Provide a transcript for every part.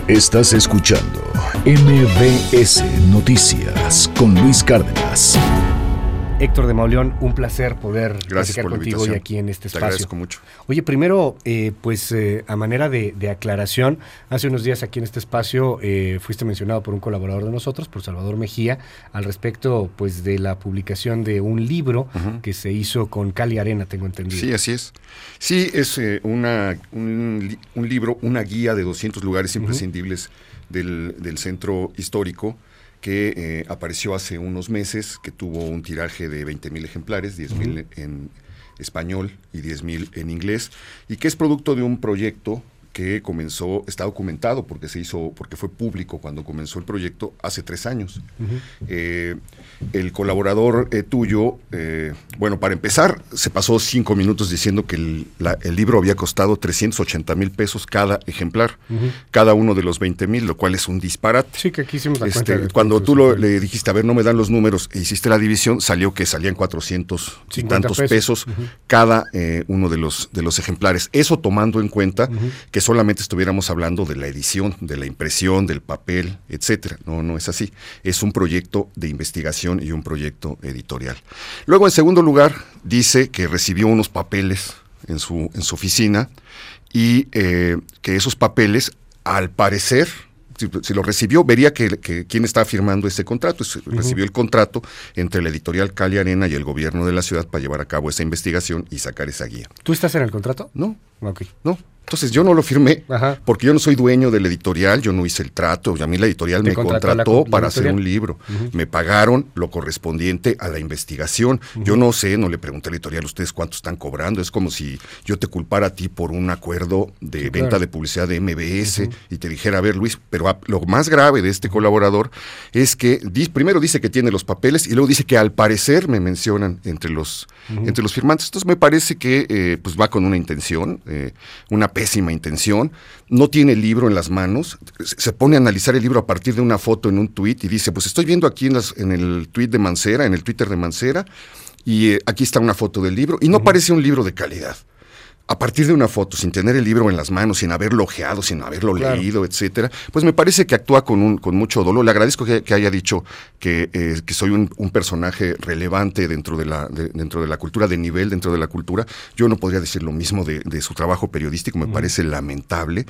Estás escuchando MBS Noticias con Luis Cárdenas. Héctor de Mauleón, un placer poder platicar contigo hoy aquí en este espacio. Te agradezco mucho. Oye, primero, a manera de aclaración, hace unos días aquí en este espacio fuiste mencionado por un colaborador de nosotros, por Salvador Mejía, al respecto pues de la publicación de un libro que se hizo con Cali Arena, tengo entendido. Sí, así es. Sí, es un libro, una guía de 200 lugares imprescindibles del centro histórico, que apareció hace unos meses, que tuvo un tiraje de 20,000 ejemplares, 10,000 en español y 10,000 en inglés, y que es producto de un proyecto que comenzó, está documentado porque fue público cuando comenzó el proyecto hace 3 años. El colaborador tuyo, para empezar, se pasó 5 minutos diciendo que el libro había costado 380,000 pesos cada ejemplar, cada uno de los 20,000, lo cual es un disparate. Sí, que aquí hicimos la cuenta. Cuando tú le dijiste, a ver, no me dan los números, e hiciste la división, salían 400 y tantos pesos cada uno de los ejemplares. Eso tomando en cuenta que solamente estuviéramos hablando de la edición, de la impresión, del papel, etcétera. No es así. Es un proyecto de investigación y un proyecto editorial. Luego, en segundo lugar, dice que recibió unos papeles en su oficina y que esos papeles, al parecer, si lo recibió, vería que quién está firmando ese contrato. Recibió el contrato entre la editorial Cali Arena y el gobierno de la ciudad para llevar a cabo esa investigación y sacar esa guía. ¿Tú estás en el contrato? No. Ok. No. Entonces yo no lo firmé porque yo no soy dueño de la editorial, yo no hice el trato, a mí la editorial me contrató para hacer un libro, me pagaron lo correspondiente a la investigación, yo no sé, no le pregunté a la editorial ustedes cuánto están cobrando, es como si yo te culpara a ti por un acuerdo de venta de publicidad de MBS y te dijera, a ver Luis, pero lo más grave de este colaborador es que primero dice que tiene los papeles y luego dice que al parecer me mencionan entre los firmantes. Entonces me parece que pues va con una intención, una pésima intención, no tiene el libro en las manos, se pone a analizar el libro a partir de una foto en un tuit y dice, pues estoy viendo aquí en el tuit de Mancera, en el Twitter de Mancera, y aquí está una foto del libro, y no parece un libro de calidad. A partir de una foto, sin tener el libro en las manos, sin haberlo ojeado, sin haberlo leído, etcétera, pues me parece que actúa con mucho dolor. Le agradezco que haya dicho que soy un personaje relevante dentro de la cultura, de nivel dentro de la cultura. Yo no podría decir lo mismo de su trabajo periodístico, me parece lamentable.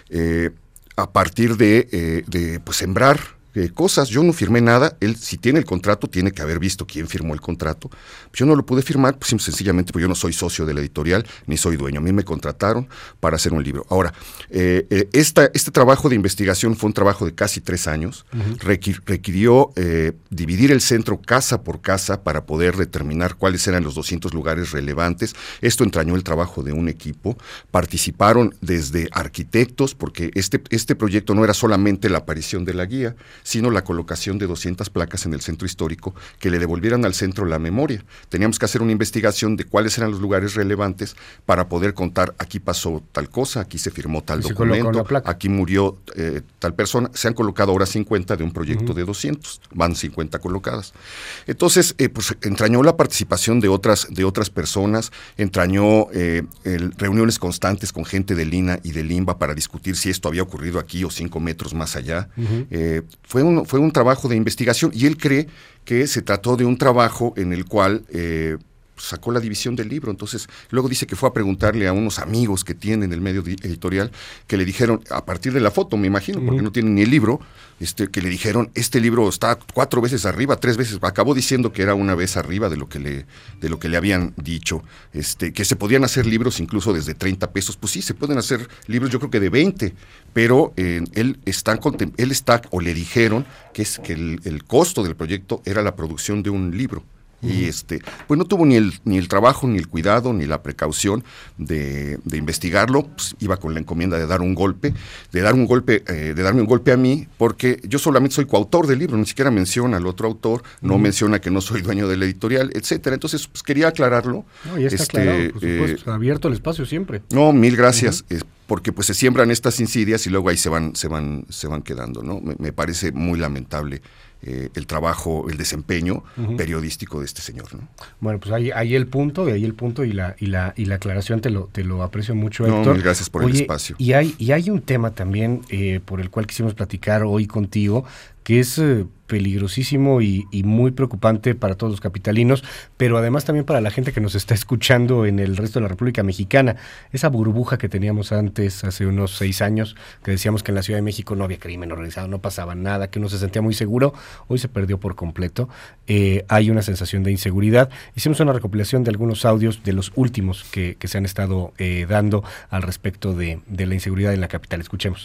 A partir de sembrar cosas, yo no firmé nada, él si tiene el contrato tiene que haber visto quién firmó el contrato, yo no lo pude firmar, pues sencillamente porque yo no soy socio de la editorial, ni soy dueño, a mí me contrataron para hacer un libro. Ahora, este trabajo de investigación fue un trabajo de casi 3 años, requirió dividir el centro casa por casa para poder determinar cuáles eran los 200 lugares relevantes. Esto entrañó el trabajo de un equipo, participaron desde arquitectos, porque este proyecto no era solamente la aparición de la guía, sino la colocación de 200 placas en el centro histórico que le devolvieran al centro la memoria. Teníamos que hacer una investigación de cuáles eran los lugares relevantes para poder contar, aquí pasó tal cosa, aquí se firmó tal documento, aquí murió tal persona. Se han colocado ahora 50 de un proyecto de 200, van 50 colocadas. Entonces, pues entrañó la participación de otras personas, entrañó reuniones constantes con gente del INAH y del INBA para discutir si esto había ocurrido aquí o 5 metros más allá. Fue un trabajo de investigación y él cree que se trató de un trabajo en el cual sacó la división del libro. Entonces luego dice que fue a preguntarle a unos amigos que tienen el medio editorial, que le dijeron, a partir de la foto me imagino, porque no tienen ni el libro, que le dijeron, este libro está 4 veces arriba, 3 veces, acabó diciendo que era una vez arriba de lo que le habían dicho, que se podían hacer libros incluso desde 30 pesos, pues sí, se pueden hacer libros yo creo que de 20, pero él está, o le dijeron que el costo del proyecto era la producción de un libro. Y pues no tuvo ni el trabajo, ni el cuidado, ni la precaución de investigarlo. Pues iba con la encomienda de darme un golpe a mí, porque yo solamente soy coautor del libro, ni siquiera menciona al otro autor, no menciona que no soy dueño de la editorial, etcétera. Entonces, pues quería aclararlo. No, ya está aclarado, por supuesto, abierto el espacio siempre. No, mil gracias. Porque pues se siembran estas insidias y luego ahí se van quedando, ¿no? Me parece muy lamentable el trabajo, el desempeño periodístico de este señor, ¿no? Bueno, pues ahí el punto y la aclaración te lo aprecio mucho, Héctor. No, mil gracias por el espacio. Y hay un tema también por el cual quisimos platicar hoy contigo, que es peligrosísimo y muy preocupante para todos los capitalinos, pero además también para la gente que nos está escuchando en el resto de la República Mexicana. Esa burbuja que teníamos antes, hace unos 6 años, que decíamos que en la Ciudad de México no había crimen organizado, no pasaba nada, que uno se sentía muy seguro, hoy se perdió por completo. Hay una sensación de inseguridad. Hicimos una recopilación de algunos audios de los últimos que se han estado dando al respecto de la inseguridad en la capital. Escuchemos.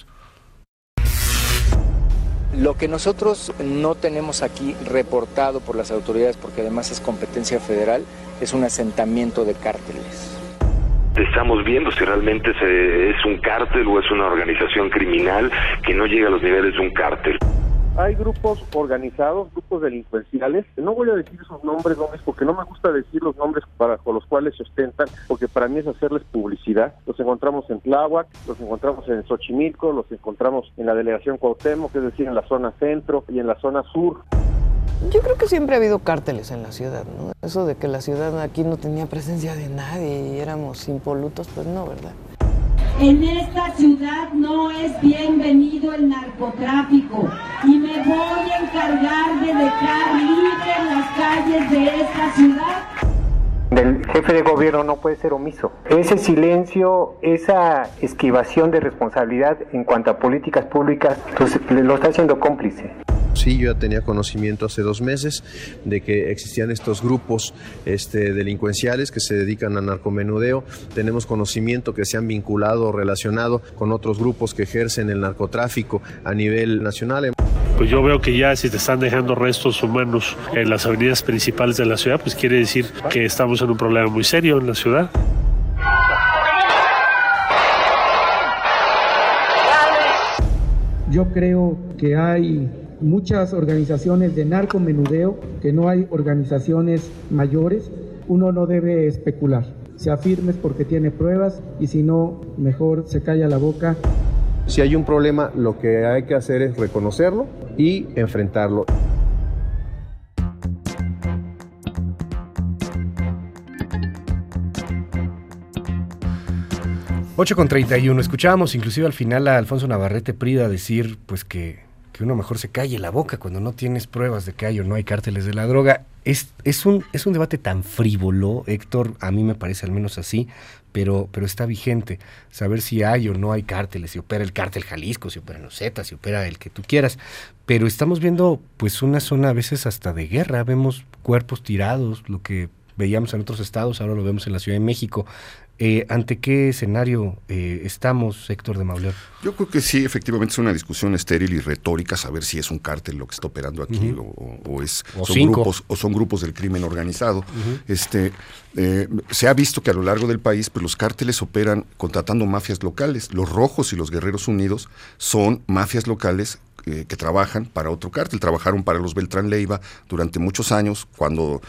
Lo que nosotros no tenemos aquí reportado por las autoridades, porque además es competencia federal, es un asentamiento de cárteles. Estamos viendo si realmente es un cártel o es una organización criminal que no llega a los niveles de un cártel. Hay grupos organizados, grupos delincuenciales, no voy a decir sus nombres, porque no me gusta decir los nombres con los cuales se ostentan, porque para mí es hacerles publicidad. Los encontramos en Tláhuac, los encontramos en Xochimilco, los encontramos en la delegación Cuauhtémoc, es decir, en la zona centro y en la zona sur. Yo creo que siempre ha habido cárteles en la ciudad, ¿no? Eso de que la ciudad aquí no tenía presencia de nadie y éramos impolutos, pues no, ¿verdad? En esta ciudad no es bienvenido el narcotráfico y me voy a encargar de dejar libres las calles de esta ciudad. El jefe de gobierno no puede ser omiso. Ese silencio, esa esquivación de responsabilidad en cuanto a políticas públicas, pues lo está haciendo cómplice. Sí, yo ya tenía conocimiento hace 2 meses de que existían estos grupos delincuenciales que se dedican a narcomenudeo. Tenemos conocimiento que se han vinculado o relacionado con otros grupos que ejercen el narcotráfico a nivel nacional. Pues yo veo que ya si te están dejando restos humanos en las avenidas principales de la ciudad, pues quiere decir que estamos en un problema muy serio en la ciudad. Yo creo que hay muchas organizaciones de narcomenudeo, que no hay organizaciones mayores. Uno no debe especular. Sea firmes porque tiene pruebas y si no, mejor se calla la boca. Si hay un problema, lo que hay que hacer es reconocerlo y enfrentarlo. (8:31) Escuchábamos inclusive al final a Alfonso Navarrete Prida decir pues que uno mejor se calle la boca cuando no tienes pruebas de que hay o no hay cárteles de la droga. Es un debate tan frívolo, Héctor, a mí me parece al menos así, pero está vigente saber si hay o no hay cárteles, si opera el cártel Jalisco, si opera los Zetas, si opera el que tú quieras. Pero estamos viendo pues una zona a veces hasta de guerra, vemos cuerpos tirados, lo que veíamos en otros estados, ahora lo vemos en la Ciudad de México. ¿Ante qué escenario estamos, Héctor de Mauleón? Yo creo que sí, efectivamente es una discusión estéril y retórica saber si es un cártel lo que está operando aquí son grupos del crimen organizado. Se ha visto que a lo largo del país pues los cárteles operan contratando mafias locales. Los Rojos y los Guerreros Unidos son mafias locales que trabajan para otro cártel, trabajaron para los Beltrán Leiva durante muchos años, cuando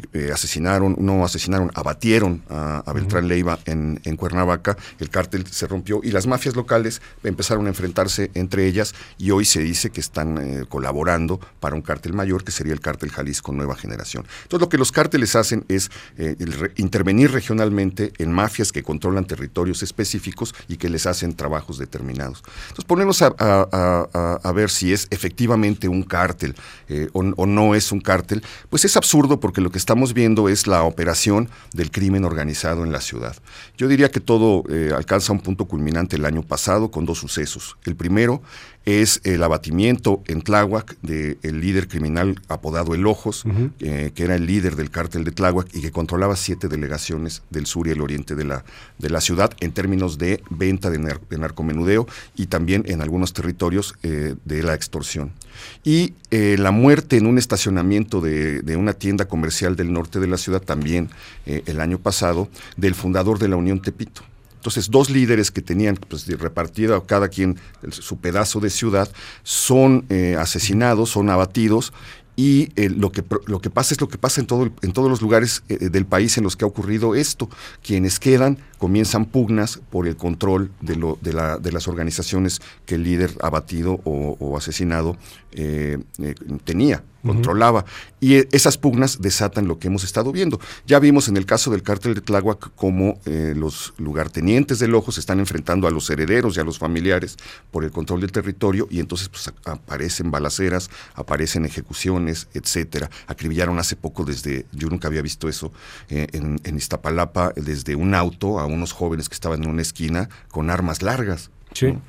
abatieron a Beltrán Leiva en Cuernavaca, el cártel se rompió y las mafias locales empezaron a enfrentarse entre ellas y hoy se dice que están colaborando para un cártel mayor que sería el cártel Jalisco Nueva Generación. Entonces lo que los cárteles hacen es intervenir regionalmente en mafias que controlan territorios específicos y que les hacen trabajos determinados. Entonces ponernos a ver si es efectivamente un cártel o no es un cártel, pues es absurdo porque lo que estamos viendo es la operación del crimen organizado en la ciudad. Yo diría que todo alcanza un punto culminante el año pasado con 2 sucesos. El primero es el abatimiento en Tláhuac del líder criminal apodado El Ojos, que era el líder del cártel de Tláhuac y que controlaba 7 delegaciones del sur y el oriente de la ciudad en términos de venta de narcomenudeo y también en algunos territorios de la extorsión. Y la muerte en un estacionamiento de una tienda comercial del norte de la ciudad también el año pasado del fundador de la Unión Tepito. Entonces, 2 líderes que tenían pues, repartido cada quien su pedazo de ciudad son asesinados, son abatidos y lo que pasa es lo que pasa en todos los lugares del país en los que ha ocurrido esto. Quienes quedan comienzan pugnas por el control de las organizaciones que el líder abatido o asesinado tenía, controlaba, y esas pugnas desatan lo que hemos estado viendo. Ya vimos en el caso del cártel de Tláhuac cómo los lugartenientes del Ojo se están enfrentando a los herederos y a los familiares por el control del territorio, y entonces pues aparecen balaceras, aparecen ejecuciones, etcétera. Acribillaron hace poco yo nunca había visto eso, en Iztapalapa, desde un auto a unos jóvenes que estaban en una esquina con armas largas. Sí. ¿No?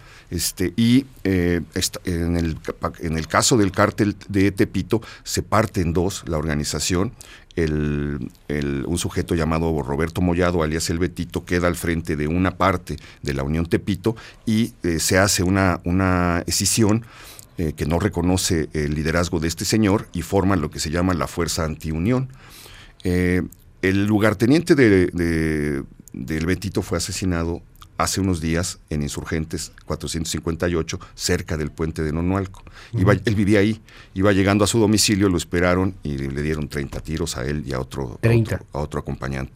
En el caso del cártel de Tepito se parte en dos la organización. Un sujeto llamado Roberto Mollado, alias El Betito, queda al frente de una parte de la Unión Tepito y se hace una escisión que no reconoce el liderazgo de este señor y forman lo que se llama la Fuerza Antiunión. El lugarteniente del Betito fue asesinado hace unos días en Insurgentes 458, cerca del puente de Nonualco. Él vivía ahí, iba llegando a su domicilio, lo esperaron y le dieron 30 tiros a él y a otro acompañante.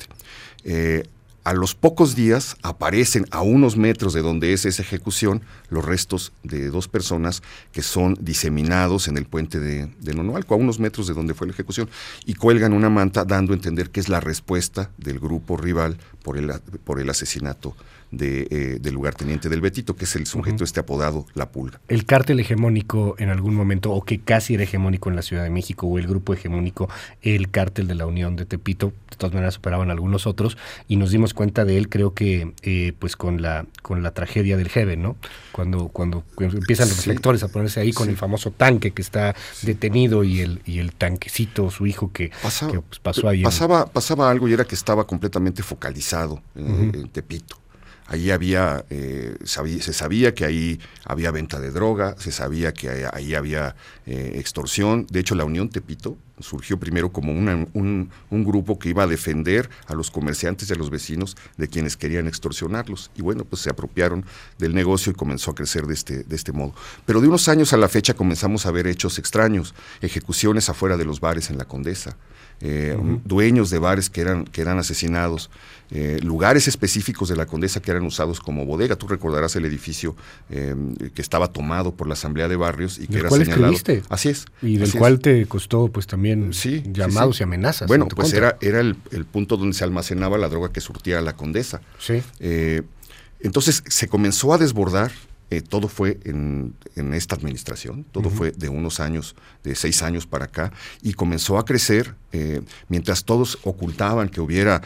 A los pocos días aparecen a unos metros de donde es esa ejecución los restos de dos personas que son diseminados en el puente de Nonualco, a unos metros de donde fue la ejecución, y cuelgan una manta dando a entender que es la respuesta del grupo rival por el asesinato del lugarteniente del Betito, que es el sujeto apodado La Pulga. El cártel hegemónico en algún momento, o que casi era hegemónico en la Ciudad de México, o el grupo hegemónico, el cártel de la Unión de Tepito, de todas maneras superaban algunos otros, y nos dimos cuenta de él, creo que pues con la tragedia del Heaven, ¿no? Cuando empiezan los reflectores a ponerse ahí con el famoso tanque que está detenido y el tanquecito, su hijo que pasó ahí. Pasaba algo, y era que estaba completamente focalizado en Tepito. Ahí se sabía que ahí había venta de droga, se sabía que ahí había extorsión. De hecho, la Unión Tepito surgió primero como un grupo que iba a defender a los comerciantes y a los vecinos de quienes querían extorsionarlos. Y bueno, pues se apropiaron del negocio y comenzó a crecer de este modo. Pero de unos años a la fecha comenzamos a ver hechos extraños, ejecuciones afuera de los bares en la Condesa, dueños de bares que eran asesinados, lugares específicos de la Condesa que eran usados como bodega. Tú recordarás el edificio que estaba tomado por la Asamblea de Barrios y que era señalado. Escribiste. Así es. Y del cual te costó pues también llamados y amenazas. Bueno, pues era el punto donde se almacenaba la droga que surtía a la Condesa. Sí. Entonces se comenzó a desbordar. Todo fue en esta administración, todo fue de unos años, de 6 años para acá, y comenzó a crecer mientras todos ocultaban que hubiera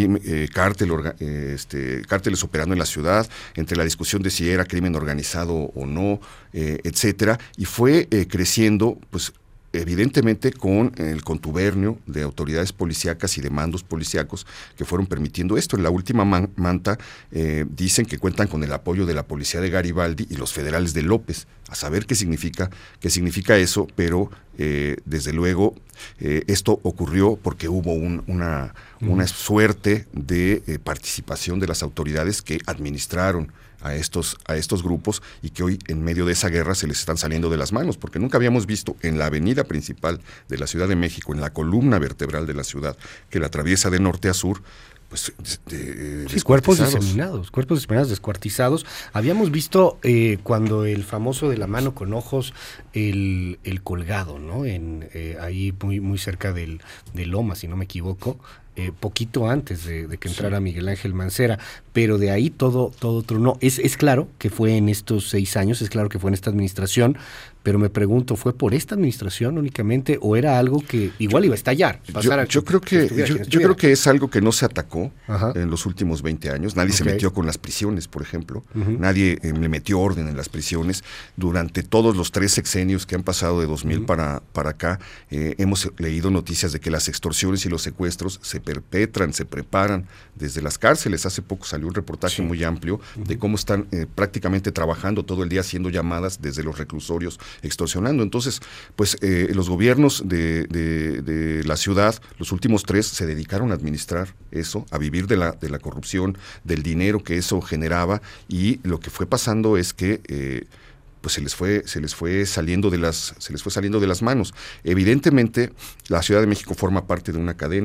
cárteles operando en la ciudad, entre la discusión de si era crimen organizado o no, etcétera, y fue creciendo, pues, evidentemente con el contubernio de autoridades policíacas y de mandos policíacos que fueron permitiendo esto. En la última manta dicen que cuentan con el apoyo de la policía de Garibaldi y los federales de López, a saber qué significa eso, pero desde luego esto ocurrió porque hubo una suerte de participación de las autoridades que administraron a estos grupos y que hoy en medio de esa guerra se les están saliendo de las manos, porque nunca habíamos visto en la avenida principal de la Ciudad de México, en la columna vertebral de la ciudad que la atraviesa de norte a sur, pues cuerpos diseminados, descuartizados. Habíamos visto cuando el famoso de la mano con ojos, el colgado, ¿no? Ahí muy cerca del Loma, si no me equivoco, poquito antes de que entrara Miguel Ángel Mancera, pero de ahí todo tronó. Es claro que fue en estos 6 años, es claro que fue en esta administración, pero me pregunto, ¿fue por esta administración únicamente o era algo que igual iba a estallar? Yo creo que es algo que no se atacó en los últimos 20 años. Nadie se metió con las prisiones, por ejemplo. Nadie le metió orden en las prisiones. Durante todos los 3 sexenios que han pasado de 2000 para acá, hemos leído noticias de que las extorsiones y los secuestros se perpetran, se preparan desde las cárceles. Hace poco salió un reportaje muy amplio de cómo están prácticamente trabajando todo el día haciendo llamadas desde los reclusorios extorsionando. Entonces, pues los gobiernos de la ciudad, los últimos 3, se dedicaron a administrar eso, a vivir de la corrupción, del dinero que eso generaba, y lo que fue pasando es que pues se les fue saliendo de las manos. Evidentemente, la Ciudad de México forma parte de una cadena.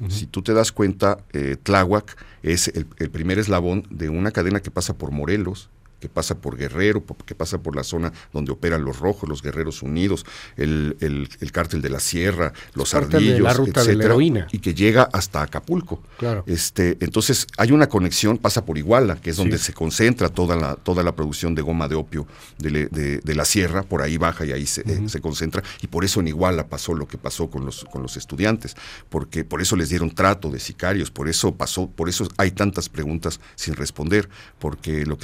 Si tú te das cuenta, Tláhuac es el primer eslabón de una cadena que pasa por Morelos, que pasa por Guerrero, que pasa por la zona donde operan los Rojos, los Guerreros Unidos, el Cártel de la Sierra, los Ardillos, la ruta etcétera, de la heroína. Y que llega hasta Acapulco. Claro. Entonces hay una conexión, pasa por Iguala, que es donde se concentra toda la producción de goma de opio de la sierra, por ahí baja y ahí se concentra, y por eso en Iguala pasó lo que pasó con los estudiantes, porque por eso les dieron trato de sicarios, por eso hay tantas preguntas sin responder, porque lo que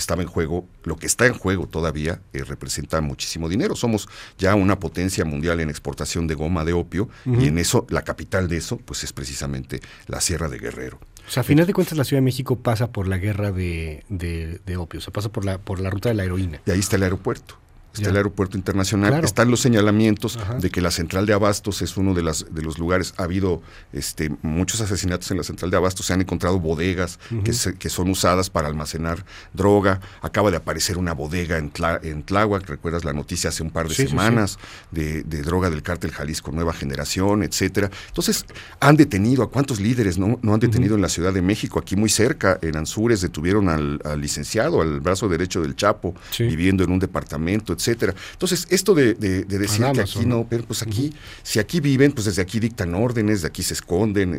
está en juego todavía representa muchísimo dinero. Somos ya una potencia mundial en exportación de goma de opio, y en eso, la capital de eso, pues es precisamente la Sierra de Guerrero. O sea, a final de cuentas la Ciudad de México pasa por la guerra de opio, o sea, pasa por la ruta de la heroína. Y ahí está el aeropuerto. Está el aeropuerto internacional, claro. Están los señalamientos de que la central de abastos es uno de los lugares. Ha habido muchos asesinatos en la central de abastos, se han encontrado bodegas que son usadas para almacenar droga. Acaba de aparecer una bodega en Tláhuac, recuerdas la noticia hace un par de semanas. De droga del cártel Jalisco Nueva Generación, etcétera. Entonces, han detenido a cuántos líderes no han detenido en la Ciudad de México. Aquí muy cerca, en Anzures, detuvieron al licenciado, al brazo derecho del Chapo, viviendo en un departamento, etcétera. Entonces, esto de decir que aquí no, pero pues aquí, si aquí viven, pues desde aquí dictan órdenes, de aquí se esconden,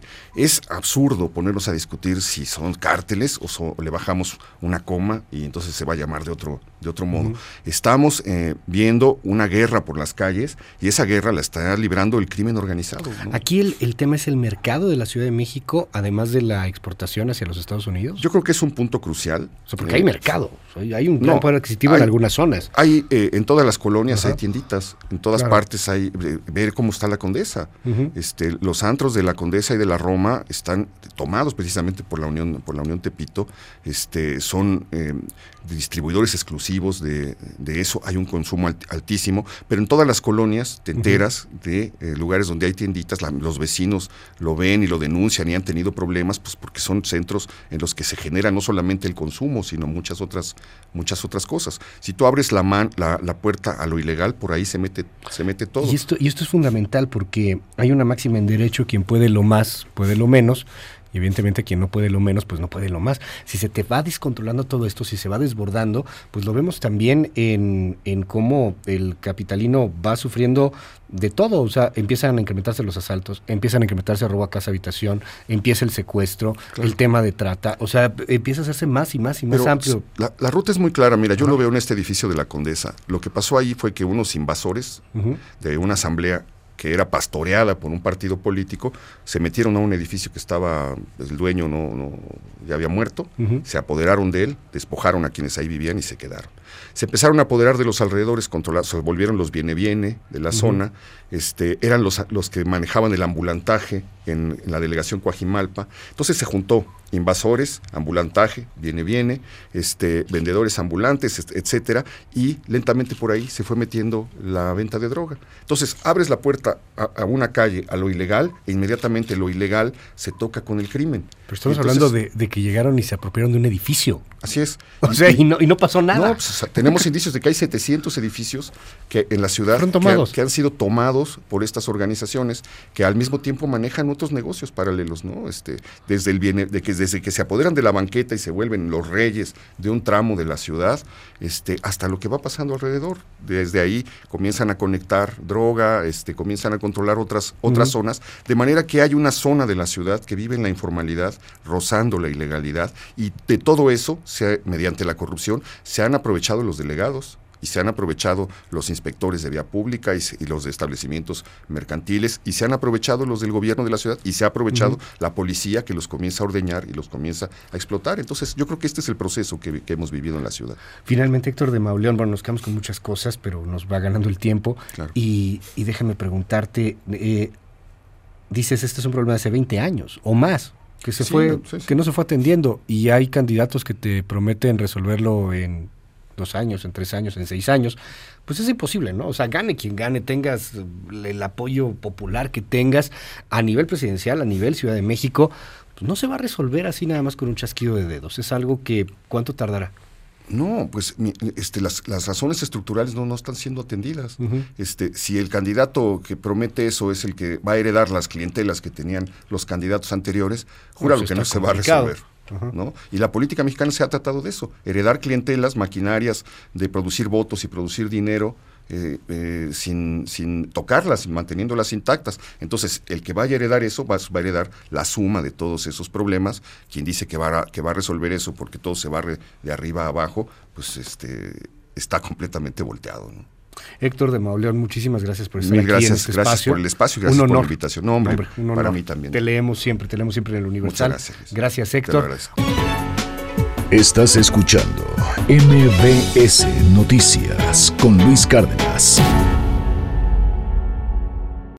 es absurdo ponernos a discutir si son cárteles o le bajamos una coma y entonces se va a llamar de otro modo. Estamos viendo una guerra por las calles, y esa guerra la está librando el crimen organizado, ¿no? Aquí el tema es el mercado de la Ciudad de México, además de la exportación hacia los Estados Unidos. Yo creo que es un punto crucial. O sea, porque hay mercado, hay un gran poder adquisitivo en algunas zonas. Hay en todas las colonias hay tienditas, en todas partes hay, ver cómo está la Condesa. Los antros de la Condesa y de la Roma están tomados precisamente por la Unión Tepito, son distribuidores exclusivos de eso, hay un consumo altísimo, pero en todas las colonias te enteras de lugares donde hay tienditas, los vecinos lo ven y lo denuncian y han tenido problemas, pues porque son centros en los que se genera no solamente el consumo, sino muchas otras cosas. Si tú abres la puerta a lo ilegal, por ahí se mete todo. Y esto es fundamental, porque hay una máxima en derecho: quien puede lo más, puede lo menos. Y evidentemente quien no puede lo menos, pues no puede lo más. Si se te va descontrolando todo esto, si se va desbordando, pues lo vemos también en cómo el capitalino va sufriendo de todo. O sea, empiezan a incrementarse los asaltos, empiezan a incrementarse el robo a casa habitación, empieza el secuestro, el tema de trata. O sea, empieza a hacerse más y más y más Pero amplio. La ruta es muy clara. Mira, yo lo veo en este edificio de la Condesa. Lo que pasó ahí fue que unos invasores de una asamblea que era pastoreada por un partido político, se metieron a un edificio que estaba, el dueño ya había muerto, se apoderaron de él, despojaron a quienes ahí vivían y se quedaron. Se empezaron a apoderar de los alrededores, se volvieron los viene de la zona, eran los que manejaban el ambulantaje en la delegación Coajimalpa. Entonces se juntó invasores, ambulantaje, viene, vendedores ambulantes, etcétera, y lentamente por ahí se fue metiendo la venta de droga. Entonces abres la puerta a una calle, a lo ilegal, e inmediatamente lo ilegal se toca con el crimen. Pero estamos hablando de que llegaron y se apropiaron de un edificio. Así es. O sea, y no pasó nada. No, pues, tenemos indicios de que hay 700 edificios que en la ciudad que han sido tomados por estas organizaciones, que al mismo tiempo manejan otros negocios paralelos, ¿no? Desde que se apoderan de la banqueta y se vuelven los reyes de un tramo de la ciudad, hasta lo que va pasando alrededor. Desde ahí comienzan a conectar droga, comienzan a controlar otras zonas, de manera que hay una zona de la ciudad que vive en la informalidad, rozando la ilegalidad, y de todo eso, mediante la corrupción, se han aprovechado los delegados y se han aprovechado los inspectores de vía pública y los de establecimientos mercantiles, y se han aprovechado los del gobierno de la ciudad, y se ha aprovechado la policía, que los comienza a ordeñar y los comienza a explotar. Entonces yo creo que este es el proceso que hemos vivido en la ciudad. Finalmente, Héctor de Mauleón, bueno, nos quedamos con muchas cosas, pero nos va ganando el tiempo. Claro. Y déjame preguntarte, dices, este es un problema de hace 20 años o más, que que no se fue atendiendo, y hay candidatos que te prometen resolverlo en 2 años, en 3 años, en 6 años. Pues es imposible, ¿no? O sea, gane quien gane, tengas el apoyo popular que tengas a nivel presidencial, a nivel Ciudad de México, pues no se va a resolver así nada más con un chasquido de dedos. Es algo que, ¿cuánto tardará? No, pues las razones estructurales no están siendo atendidas. Si el candidato que promete eso es el que va a heredar las clientelas que tenían los candidatos anteriores, jura lo que no se va a resolver. ¿No? Y la política mexicana se ha tratado de eso, heredar clientelas, maquinarias de producir votos y producir dinero, sin tocarlas, manteniéndolas intactas. Entonces, el que vaya a heredar eso va a heredar la suma de todos esos problemas. Quien dice que va a resolver eso porque todo se barre de arriba a abajo, pues está completamente volteado, ¿no? Héctor de Mauleón, muchísimas gracias por estar aquí en este espacio. Gracias por el espacio y gracias por la invitación. No, hombre, para mí también. Te leemos siempre en el Universal. Muchas gracias. Gracias, Héctor. Estás escuchando MBS Noticias con Luis Cárdenas.